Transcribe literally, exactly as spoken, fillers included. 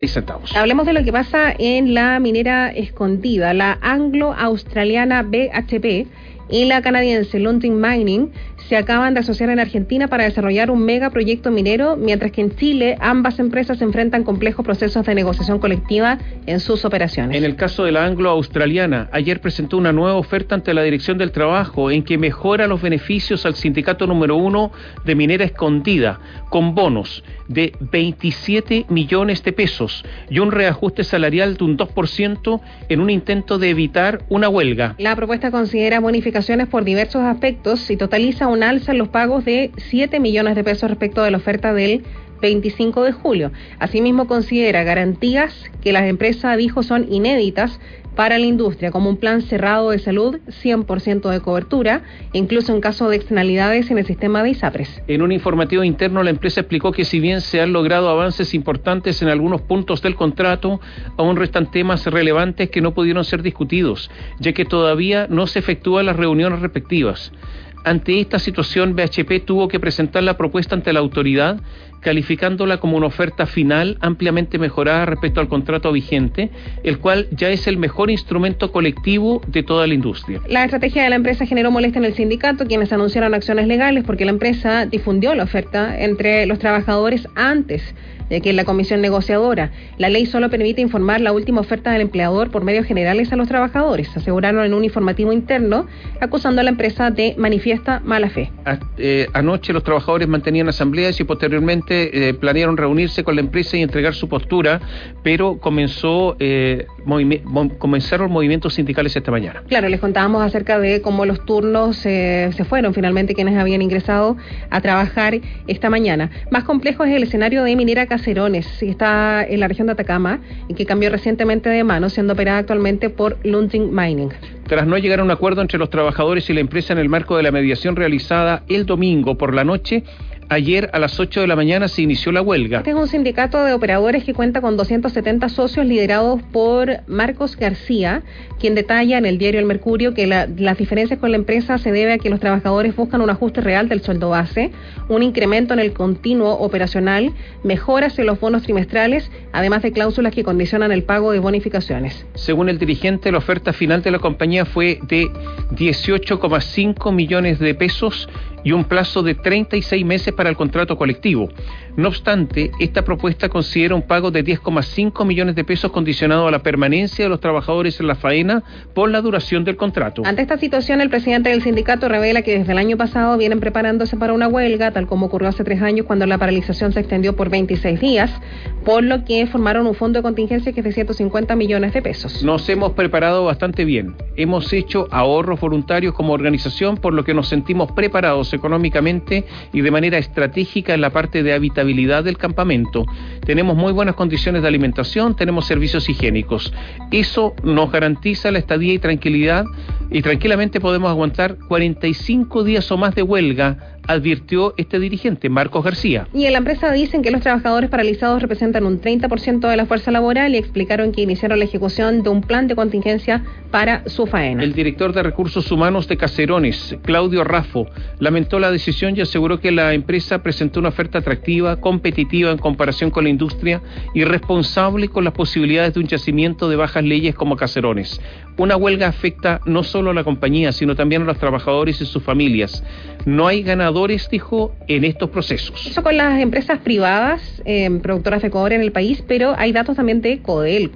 centavos. Hablemos de lo que pasa en la minera escondida. La anglo-australiana B H P y la canadiense Lundin Mining se acaban de asociar en Argentina para desarrollar un megaproyecto minero, mientras que en Chile ambas empresas enfrentan complejos procesos de negociación colectiva en sus operaciones. En el caso de la anglo-australiana, ayer presentó una nueva oferta ante la Dirección del Trabajo en que mejora los beneficios al sindicato número uno de minera escondida, con bonos de veintisiete millones de pesos y un reajuste salarial de un dos por ciento en un intento de evitar una huelga. La propuesta considera bonificaciones por diversos aspectos y totaliza un alza en los pagos de siete millones de pesos respecto de la oferta del veinticinco de julio. Asimismo, considera garantías que las empresas dijo son inéditas para la industria, como un plan cerrado de salud, cien por ciento de cobertura, incluso en caso de externalidades en el sistema de ISAPRES. En un informativo interno, la empresa explicó que si bien se han logrado avances importantes en algunos puntos del contrato, aún restan temas relevantes que no pudieron ser discutidos, ya que todavía no se efectúan las reuniones respectivas. Ante esta situación, B H P tuvo que presentar la propuesta ante la autoridad, calificándola como una oferta final ampliamente mejorada respecto al contrato vigente, el cual ya es el mejor instrumento colectivo de toda la industria. La estrategia de la empresa generó molestia en el sindicato, quienes anunciaron acciones legales porque la empresa difundió la oferta entre los trabajadores antes de que la comisión negociadora. La ley solo permite informar la última oferta del empleador por medios generales a los trabajadores, aseguraron en un informativo interno, acusando a la empresa de manifiesta mala fe. A, eh, anoche los trabajadores mantenían asambleas y posteriormente Eh, planearon reunirse con la empresa y entregar su postura, pero comenzó eh, movimi- mo- comenzaron movimientos sindicales esta mañana. Claro, les contábamos acerca de cómo los turnos eh, se fueron finalmente quienes habían ingresado a trabajar esta mañana. Más complejo es el escenario de Minera Caserones, que está en la región de Atacama y que cambió recientemente de mano, siendo operada actualmente por Lundin Mining. Tras no llegar a un acuerdo entre los trabajadores y la empresa en el marco de la mediación realizada el domingo por la noche, ayer a las ocho de la mañana se inició la huelga. Este es un sindicato de operadores que cuenta con doscientos setenta socios liderados por Marcos García, quien detalla en el diario El Mercurio que la, las diferencias con la empresa se debe a que los trabajadores buscan un ajuste real del sueldo base, un incremento en el continuo operacional, mejoras en los bonos trimestrales, además de cláusulas que condicionan el pago de bonificaciones. Según el dirigente, la oferta final de la compañía fue de dieciocho coma cinco millones de pesos y un plazo de treinta y seis meses para el contrato colectivo. No obstante, esta propuesta considera un pago de diez coma cinco millones de pesos condicionado a la permanencia de los trabajadores en la faena por la duración del contrato. Ante esta situación, el presidente del sindicato revela que desde el año pasado vienen preparándose para una huelga, tal como ocurrió hace tres años cuando la paralización se extendió por veintiséis días, por lo que formaron un fondo de contingencia que es de ciento cincuenta millones de pesos. Nos hemos preparado bastante bien. Hemos hecho ahorros voluntarios como organización, por lo que nos sentimos preparados económicamente y de manera estratégica en la parte de habitabilidad del campamento. Tenemos muy buenas condiciones de alimentación, tenemos servicios higiénicos. Eso nos garantiza la estadía y tranquilidad, y tranquilamente podemos aguantar cuarenta y cinco días o más de huelga, advirtió este dirigente, Marcos García. Y en la empresa dicen que los trabajadores paralizados representan un treinta por ciento de la fuerza laboral y explicaron que iniciaron la ejecución de un plan de contingencia para su faena. El director de Recursos Humanos de Caserones, Claudio Raffo, lamentó la decisión y aseguró que la empresa presentó una oferta atractiva, competitiva en comparación con la industria y responsable con las posibilidades de un yacimiento de bajas leyes como Caserones. Una huelga afecta no solo a la compañía, sino también a los trabajadores y sus familias. No hay ganadores, dijo, en estos procesos. Eso con las empresas privadas, eh, productoras de cobre en el país, pero hay datos también de Codelco.